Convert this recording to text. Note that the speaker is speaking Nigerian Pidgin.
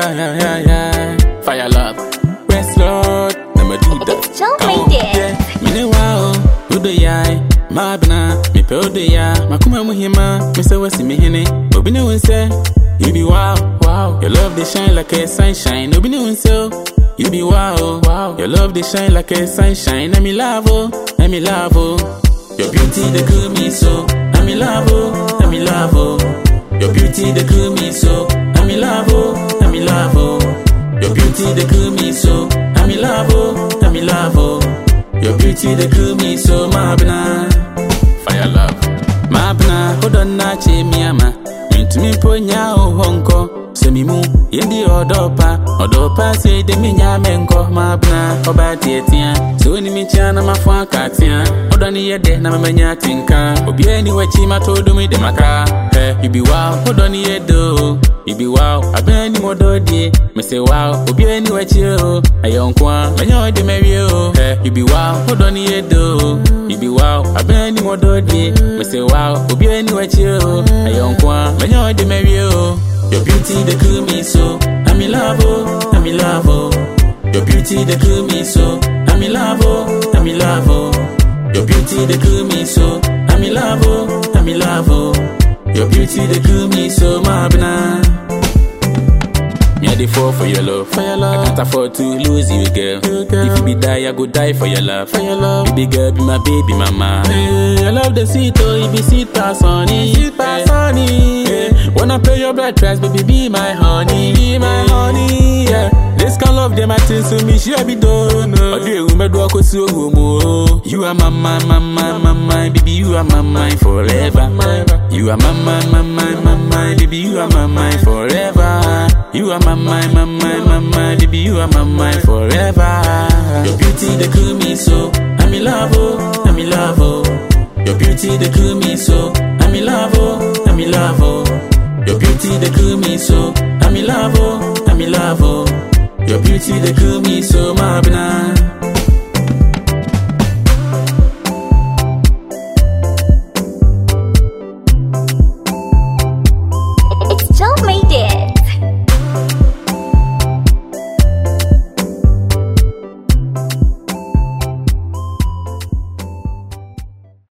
yeah. Fire love, West Lord, never do that. It's Joe made it. Mine wow, udo yai, mabna, me pe udo ya, makuma muhima, me se wasi me hene, obine wonse, you be wow, wow. Your love they shine like a sunshine, obine wonse, you be wow, wow. Your love they shine like a sunshine, let me love oh, let me love oh. Your beauty they cool me so, let me love oh, let me love oh. Your beauty they cool me so, let me love oh, let me love oh. Your beauty they cool me so, let me love oh, let me love oh. Your beauty they cool me so, mabna. Fire love, mabna. Hold on, na che mi ama. Into me ponya o honko. Semi mu yendi odopa say de mi nya menko mabna. Oba tietia, so ni mi chana mafwa katia. Odani yede na memenya tinka. Obi eni wechi matodo mi de maka. Hey, you be wow, odani yedo. You be wow, abeni mododi. Me say wow, obi eni wechi o. Ayonkwa, menyo de merio. Hey, you be wow, odani yedo. You be wow, abeni mododi. Me say wow, obi eni wechi o. Ayonkwa, menyo de merio. Your beauty they cool me so, I'm in love oh, I'm in love oh. Your beauty they cool me so, I'm in love oh, I'm in love oh. Your beauty they cool me so, I'm in love oh, I'm in love oh. Your beauty they cool me so, mabna. Me I dey fall for your love, I can't afford to lose you, girl. If you be die, I go die for your love. You be girl, be my baby mama. I love the sweet oh, you be sweet pass honey, sweet pass honey. Wanna pay your blood price, baby, be my honey, yeah. This kind of love, them I think so me, she be done. You are my mind, baby, you are my mind forever. You are my mind, baby, you are my mind forever. You are my mind, baby, you are my mind forever. Your beauty, they cool me so, I'm in love, oh, I'm in love, oh. Your beauty, they cool me so, I'm in love, oh, I'm in love, oh. Your beauty, they cool me so, I'm in love, oh, I'm in love, oh. Your beauty, they cool me so, mabna.